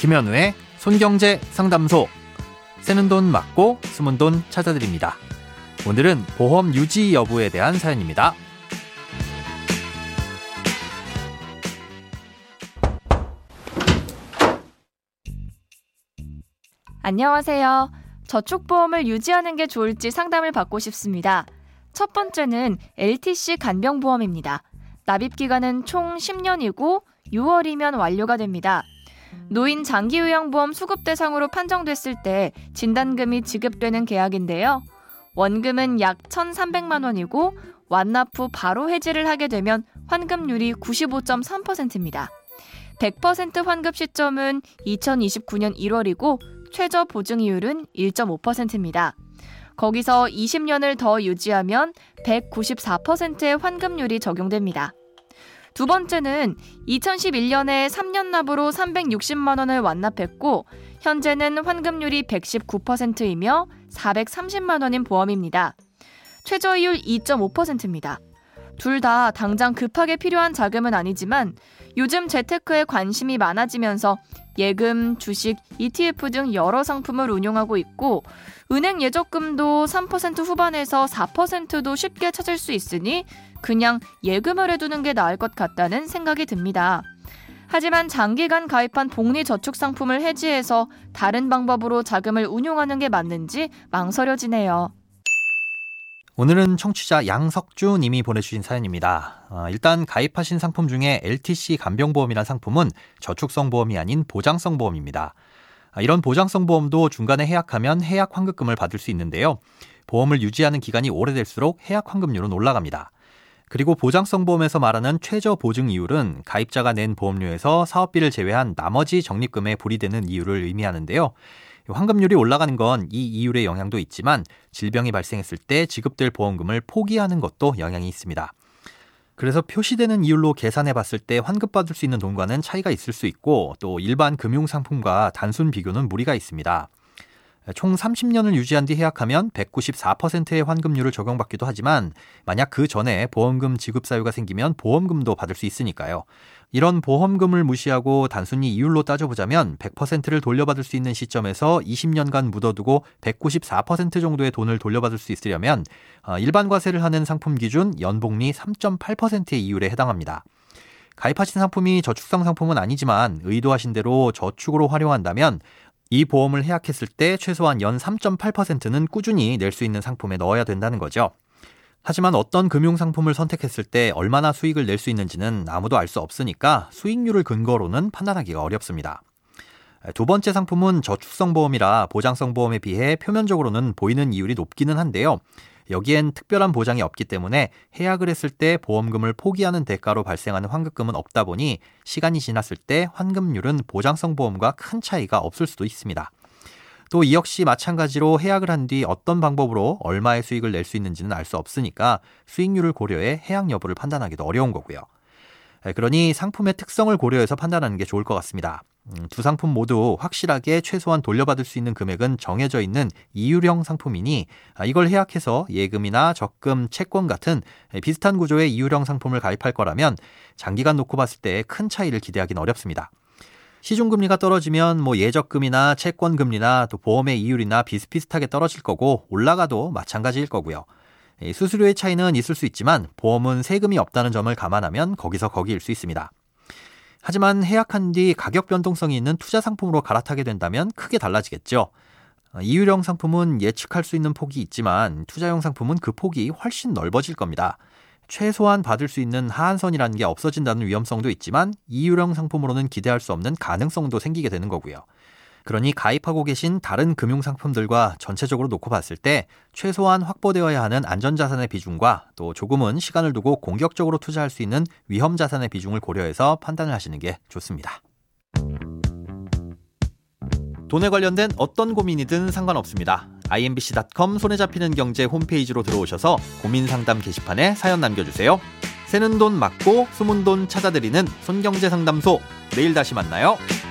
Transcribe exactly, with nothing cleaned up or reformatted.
김현우의 손경제 상담소. 새는 돈 막고 숨은 돈 찾아드립니다. 오늘은 보험 유지 여부에 대한 사연입니다. 안녕하세요. 저축보험을 유지하는 게 좋을지 상담을 받고 싶습니다. 첫 번째는 엘티씨 간병보험입니다. 납입기간은 총 십 년이고 유월이면 완료가 됩니다. 노인 장기요양보험 수급 대상으로 판정됐을 때 진단금이 지급되는 계약인데요. 원금은 약 천삼백만 원이고 완납 후 바로 해지를 하게 되면 환급률이 구십오 점 삼 퍼센트입니다. 백 퍼센트 환급 시점은 이천이십구 년 일월이고 최저 보증이율은 일 점 오 퍼센트입니다. 거기서 이십 년을 더 유지하면 백구십사 퍼센트의 환급률이 적용됩니다. 두 번째는 이천십일 년에 삼 년 납으로 삼백육십만 원을 완납했고 현재는 환급률이 백십구 퍼센트이며 사백삼십만 원인 보험입니다. 최저이율 이 점 오 퍼센트입니다. 둘 다 당장 급하게 필요한 자금은 아니지만 요즘 재테크에 관심이 많아지면서 예금, 주식, 이티에프 등 여러 상품을 운용하고 있고 은행 예적금도 삼 퍼센트 후반에서 사 퍼센트도 쉽게 찾을 수 있으니 그냥 예금을 해두는 게 나을 것 같다는 생각이 듭니다. 하지만 장기간 가입한 복리저축 상품을 해지해서 다른 방법으로 자금을 운용하는 게 맞는지 망설여지네요. 오늘은 청취자 양석주 님이 보내주신 사연입니다. 어, 일단 가입하신 상품 중에 엘티씨 간병보험이라는 상품은 저축성 보험이 아닌 보장성 보험입니다. 아, 이런 보장성 보험도 중간에 해약하면 해약 환급금을 받을 수 있는데요. 보험을 유지하는 기간이 오래될수록 해약 환급률은 올라갑니다. 그리고 보장성 보험에서 말하는 최저 보증 이율은 가입자가 낸 보험료에서 사업비를 제외한 나머지 적립금에 불이되는 이율을 의미하는데요. 환급률이 올라가는 건 이 이율의 영향도 있지만 질병이 발생했을 때 지급될 보험금을 포기하는 것도 영향이 있습니다. 그래서 표시되는 이율로 계산해 봤을 때 환급받을 수 있는 돈과는 차이가 있을 수 있고 또 일반 금융상품과 단순 비교는 무리가 있습니다. 총 삼십 년을 유지한 뒤 해약하면 백구십사 퍼센트의 환급률을 적용받기도 하지만 만약 그 전에 보험금 지급 사유가 생기면 보험금도 받을 수 있으니까요. 이런 보험금을 무시하고 단순히 이율로 따져보자면 백 퍼센트를 돌려받을 수 있는 시점에서 이십 년간 묻어두고 백구십사 퍼센트 정도의 돈을 돌려받을 수 있으려면 일반 과세를 하는 상품 기준 연복리 삼 점 팔 퍼센트의 이율에 해당합니다. 가입하신 상품이 저축성 상품은 아니지만 의도하신 대로 저축으로 활용한다면 이 보험을 해약했을 때 최소한 연 삼 점 팔 퍼센트는 꾸준히 낼 수 있는 상품에 넣어야 된다는 거죠. 하지만 어떤 금융상품을 선택했을 때 얼마나 수익을 낼 수 있는지는 아무도 알 수 없으니까 수익률을 근거로는 판단하기가 어렵습니다. 두 번째 상품은 저축성 보험이라 보장성 보험에 비해 표면적으로는 보이는 이율이 높기는 한데요. 여기엔 특별한 보장이 없기 때문에 해약을 했을 때 보험금을 포기하는 대가로 발생하는 환급금은 없다 보니 시간이 지났을 때 환급률은 보장성 보험과 큰 차이가 없을 수도 있습니다. 또 이 역시 마찬가지로 해약을 한 뒤 어떤 방법으로 얼마의 수익을 낼 수 있는지는 알 수 없으니까 수익률을 고려해 해약 여부를 판단하기도 어려운 거고요. 그러니 상품의 특성을 고려해서 판단하는 게 좋을 것 같습니다. 두 상품 모두 확실하게 최소한 돌려받을 수 있는 금액은 정해져 있는 이율형 상품이니 이걸 해약해서 예금이나 적금, 채권 같은 비슷한 구조의 이율형 상품을 가입할 거라면 장기간 놓고 봤을 때 큰 차이를 기대하기는 어렵습니다. 시중금리가 떨어지면 뭐 예적금이나 채권금리나 또 보험의 이율이나 비슷비슷하게 떨어질 거고 올라가도 마찬가지일 거고요. 수수료의 차이는 있을 수 있지만 보험은 세금이 없다는 점을 감안하면 거기서 거기일 수 있습니다. 하지만 해약한 뒤 가격 변동성이 있는 투자 상품으로 갈아타게 된다면 크게 달라지겠죠. 이율형 상품은 예측할 수 있는 폭이 있지만 투자용 상품은 그 폭이 훨씬 넓어질 겁니다. 최소한 받을 수 있는 하한선이라는 게 없어진다는 위험성도 있지만 이율형 상품으로는 기대할 수 없는 가능성도 생기게 되는 거고요. 그러니 가입하고 계신 다른 금융상품들과 전체적으로 놓고 봤을 때 최소한 확보되어야 하는 안전자산의 비중과 또 조금은 시간을 두고 공격적으로 투자할 수 있는 위험자산의 비중을 고려해서 판단을 하시는 게 좋습니다. 돈에 관련된 어떤 고민이든 상관없습니다. 아이엠비씨 닷컴 손에 잡히는 경제 홈페이지로 들어오셔서 고민 상담 게시판에 사연 남겨주세요. 새는 돈 막고 숨은 돈 찾아드리는 손경제 상담소. 내일 다시 만나요.